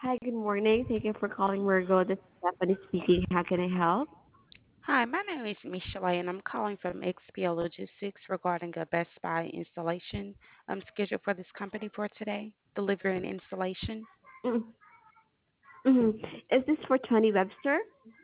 Hi, good morning. Thank you for calling Virgo. This is Stephanie speaking. How can I help? Hi, my name is Michelle, and I'm calling from XPO Logistics regarding a Best Buy installation scheduled for this company for today, delivery and installation. Mm. Mm-hmm. Is this for 20 Webster?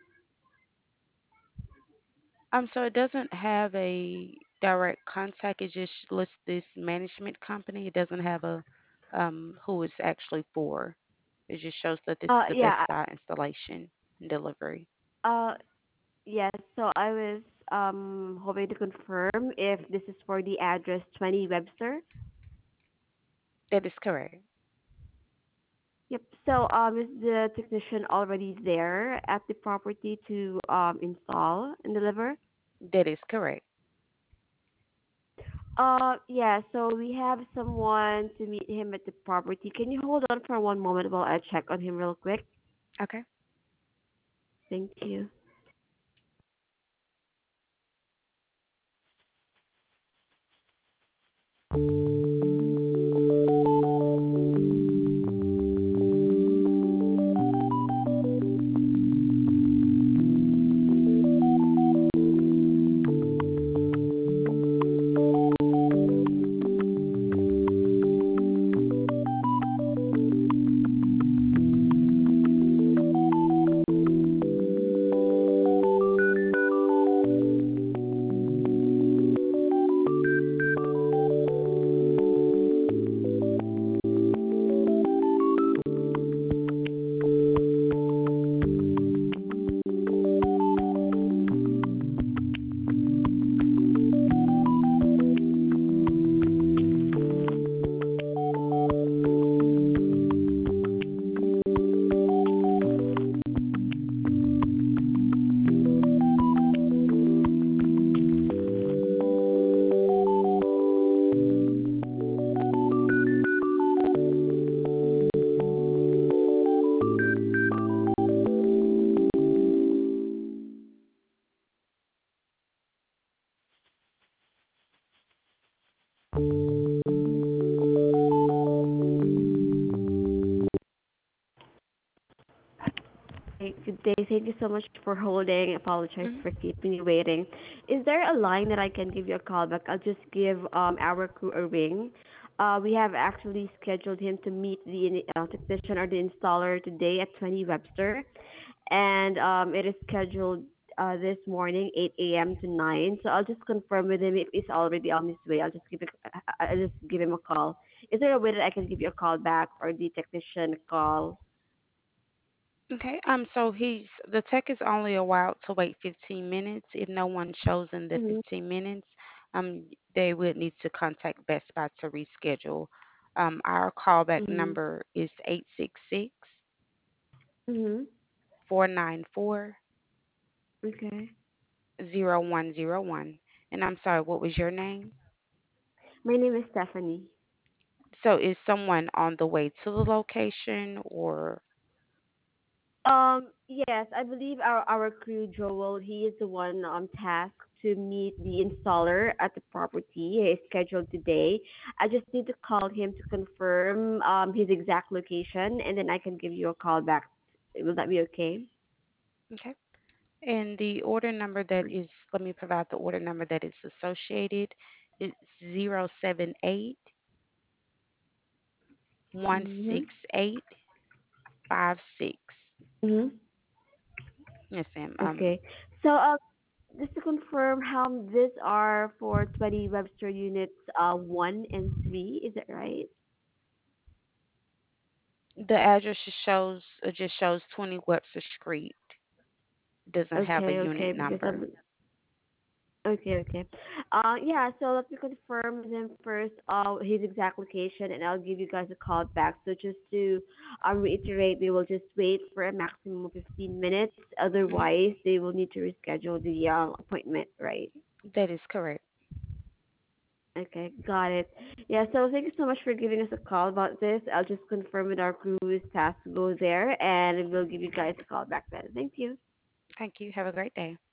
So it doesn't have a direct contact. It just lists this management company. It doesn't have a who it's actually for. It just shows that this is a Best Yeah. Buy installation and delivery. Uh, yes. So I was hoping to confirm if this is for the address 20 Webster. That is correct. Yep. So is the technician already there at the property to install and deliver? That is correct. Yeah. So we have someone to meet him at the property. Can you hold on for one moment while I check on him real quick? Okay. Thank you. Hey, good day. Thank you so much for holding. Apologize Mhm. for keeping you waiting. Is there a line that I can give you a call back? I'll just give our crew a ring. We have actually scheduled him to meet the technician or the installer today at 20 Webster, and it is scheduled this morning 8 a.m. to 9. So I'll just confirm with him if he's already on his way. I'll just give him a call. Is there a way that I can give you a call back or the technician a call? Okay. So the tech is only allowed to wait 15 minutes. If no one shows in the Mm-hmm. 15 minutes, they would need to contact Best Buy to reschedule. Our callback Mm-hmm. number is 866 Mm-hmm. 494 Okay. 0101. And I'm sorry, what was your name? My name is Stephanie. So is someone on the way to the location or Yes, I believe our crew, Joel, he is the one tasked to meet the installer at the property. He is scheduled today. I just need to call him to confirm his exact location, and then I can give you a call back. Will that be okay? okay? And the order number that is, let me provide the order number that is associated. It's 078 168 Mhm. 56. Mhm. Yes, ma'am. Okay. So just to confirm, how these are for 20 Webster units, 1 and 3. Is that right? The address just shows 20 Webster Street. Doesn't have a Okay. unit Okay. Because number. I'm Okay, okay. Yeah, so let me confirm with him first, his exact location, and I'll give you guys a call back. So just to reiterate, we will just wait for a maximum of 15 minutes. Mhm. Otherwise, they will need to reschedule the appointment, right? That is correct. Okay, got it. Yeah, so thank you so much for giving us a call about this. I'll just confirm with our crew who is tasked to go there, and we'll give you guys a call back then. Thank you. Thank you. Have a great day.